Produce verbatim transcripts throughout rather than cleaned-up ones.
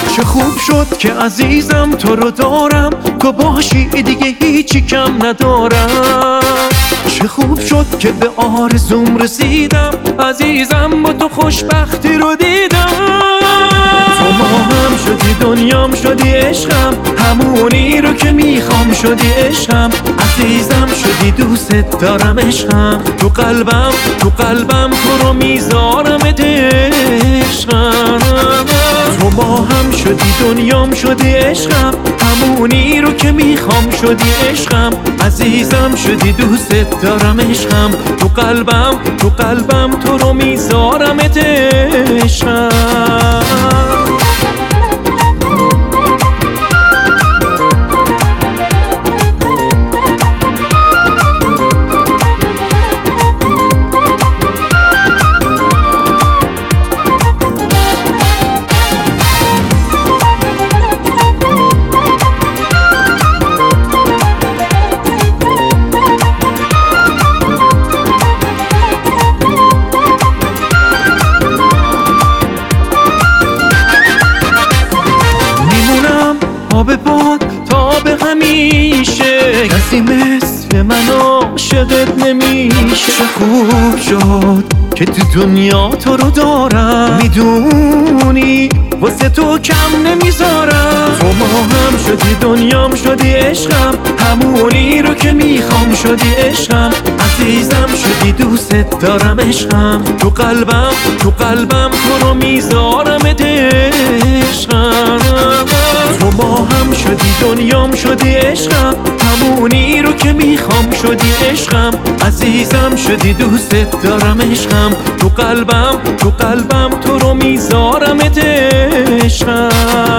چه خوب شد که عزیزم تو رو دارم، تو باشی دیگه هیچی کم ندارم. چه خوب شد که به آرزوم رسیدم، عزیزم با تو خوشبختی رو دیدم. تو ماهم شدی دنیام شدی عشقم، همونی رو که میخوام شدی عشقم. عزیزم شدی دوست دارم عشقم، تو قلبم تو قلبم تو رو میذارم عشقم. تو ماهم شدی دنیام شدی عشقم، همونی رو که میخوام شدی عشقم. عزیزم شدی دوست دارم عشقم، تو قلبم تو قلبم تو رو میذارم عشقم. به باد تا به همیشه، کسی مثل من عاشقت نمیشه. چه خوب شد که تو دنیا تو رو دارم، میدونی واسه تو کم نمیذارم. تو ماهم شدی دنیام شدی عشقم، همونی رو که میخوام شدی عشقم. عزیزم شدی دوست دارم عشقم، تو قلبم تو قلبم تو رو میذارم عشقم. تو ماهم شدی دنیام شدی عشقم، همونی رو که میخوام شدی عشقم. عزیزم شدی دوست دارم عشقم، تو قلبم تو قلبم تو رو میذارم عشقم.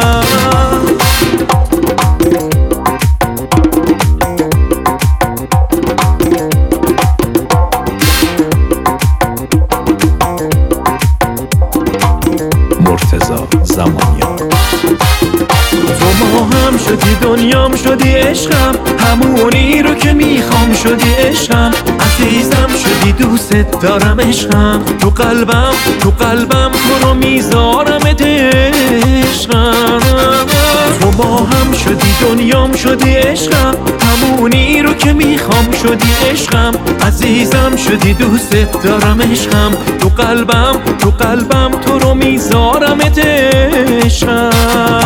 مرتضی زمانیان. تو ماهم شدی دنیام شدی عشقم، همونی رو که میخوام شدی عشقم. عزیزم شدی دوست دارم عشقم، تو قلبم تو قلبم تو رو میذارم عشقم. تو ماهم شدی دنیام شدی عشقم، همونی رو که میخوام شدی عشقم. عزیزم شدی دوست دارم عشقم، تو قلبم تو قلبم تو رو میذارم عشقم.